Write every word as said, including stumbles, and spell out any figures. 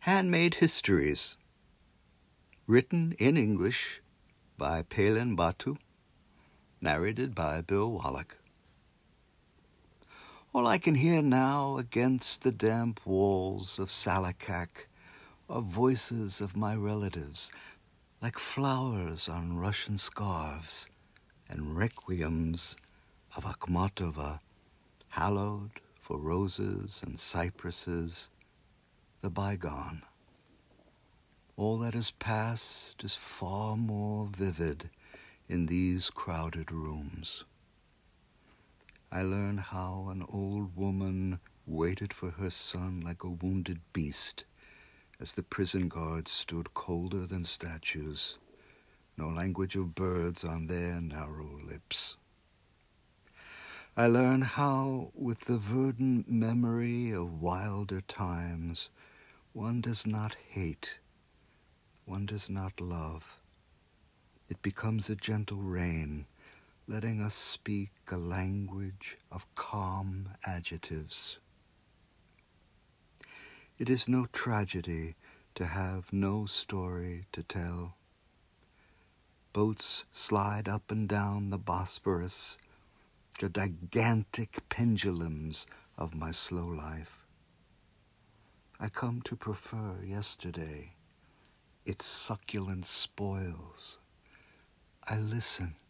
Handmade Histories, written in English by Palin Batu, narrated by Bill Wallach. All I can hear now against the damp walls of Salakak are voices of my relatives, like flowers on Russian scarves, and requiems of Akhmatova, hallowed for roses and cypresses, the bygone. All that is past is far more vivid in these crowded rooms. I learn how an old woman waited for her son like a wounded beast as the prison guards stood colder than statues, no language of birds on their narrow lips. I learn how, with the verdant memory of wilder times, one does not hate, one does not love. It becomes a gentle rain, letting us speak a language of calm adjectives. It is no tragedy to have no story to tell. Boats slide up and down the Bosporus, the gigantic pendulums of my slow life. I come to prefer yesterday, its succulent spoils. I listen